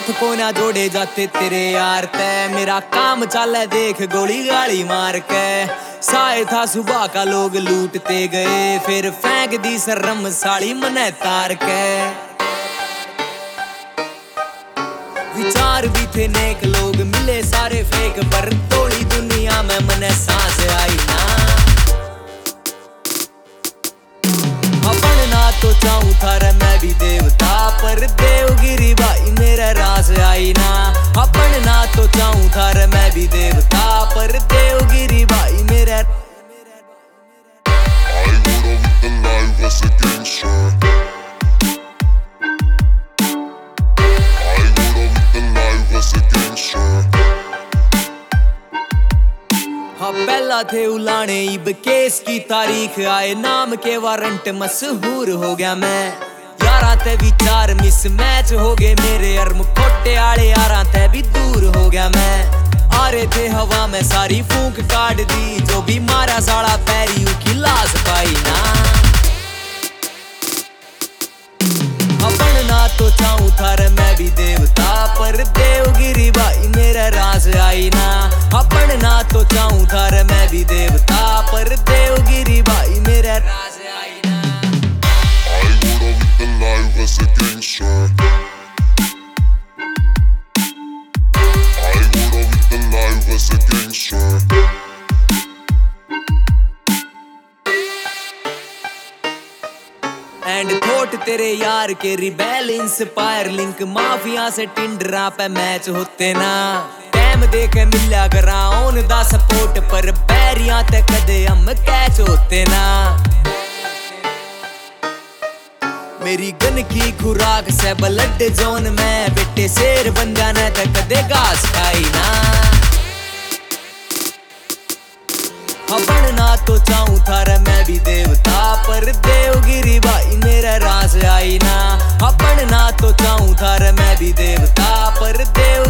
हाथ को ना जोड़े जाते तेरे यार तय, मेरा काम चाले देख गोली गाली मार के। साए था सुबह का लोग लूटते गए, फिर फेंक दी शर्म साड़ी मने तार के। विचार भी थे नेक लोग मिले सारे फेक, पर थोड़ी दुनिया में मने सांस आई ना। अपन ना तो चाहूं थारे मैं भी देवता, पर देवगिरी भाई मेरा रास आई ना। अपन ना तो चाहूं थारे मैं भी देवता, पर देवगिरी भाई मेरा। हाँ पहला थे उलाने इब केस की तारीख आए, नाम के वारंट मशहूर हो गया मैं। यारा ते विचार मिस मैच हो गए मेरे, अर्म खोटे आले यारा ते भी दूर हो गया मैं। आ रहे थे हवा में सारी फूंक काट दी, जो भी मारा साड़ा पैरी की लाश पाई ना। अपन ना तो चाहूं थारे मैं भी देवता, पर देवगिरी भाई मेरा रास आई ना। अपन ना तो चाहूं थारे मैं भी देवता, पर देवगिरी भाई मेरा रास आई ना। एंड थोट तेरे यार के रिबेल इंस्पायर लिंक, माफिया से टिंडरा पे मैच होते ना। टाइम देके मिल्या ग्राउंड दा सपोर्ट, पर बैरियां ते कदे हम कैच होते ना। मेरी गन की खुराक से ब्लड जोन में, बेटे शेर बन जाना ते कदे घास खाई ना। अपन ना तो चाहूं थारे मैं भी देवता, पर देवगिरी भाई मेरा रास आई ना। अपन ना तो चाहूं थारे मैं भी देवता, पर देव